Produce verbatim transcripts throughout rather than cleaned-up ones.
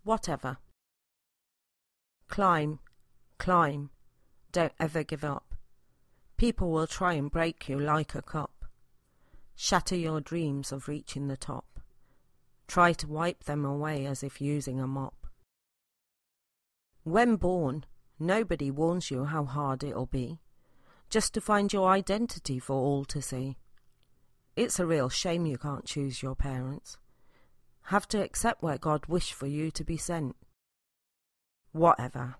whatever. Climb, climb, don't ever give up. People will try and break you like a cup. Shatter your dreams of reaching the top. Try to wipe them away as if using a mop. When born, nobody warns you how hard it'll be, just to find your identity for all to see. It's a real shame you can't choose your parents. Have to accept where God wished for you to be sent. Whatever.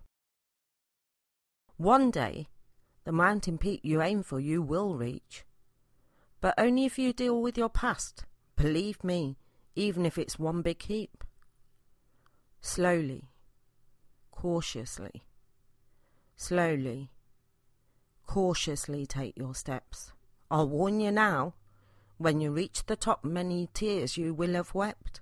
One day, the mountain peak you aim for you will reach. But only if you deal with your past, believe me, even if it's one big heap. Slowly, cautiously, slowly, cautiously take your steps. I'll warn you now, when you reach the top, many tears you will have wept.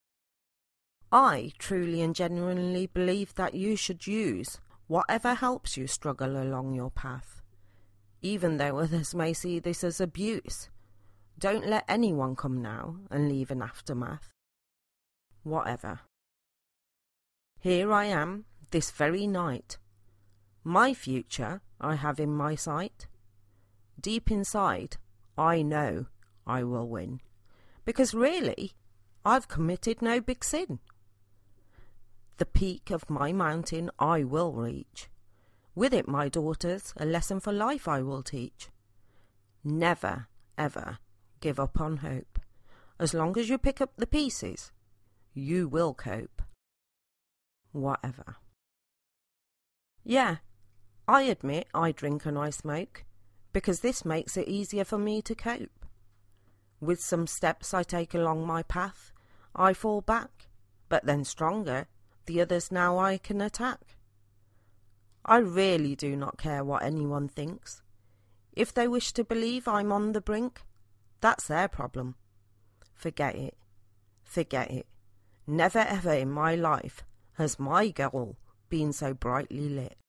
I truly and genuinely believe that you should use whatever helps you struggle along your path. Even though others may see this as abuse, don't let anyone come now and leave an aftermath. Whatever. Here I am, this very night. My future I have in my sight. Deep inside, I know I will win. Because really, I've committed no big sin. The peak of my mountain I will reach. With it, my daughters, a lesson for life I will teach. Never, ever give up on hope. As long as you pick up the pieces, you will cope. Whatever. Yeah, I admit I drink and I smoke, because this makes it easier for me to cope. With some steps I take along my path, I fall back, but then stronger, the others now I can attack. I really do not care what anyone thinks. If they wish to believe I'm on the brink, that's their problem. Forget it. Forget it. Never ever in my life has my goal been so brightly lit.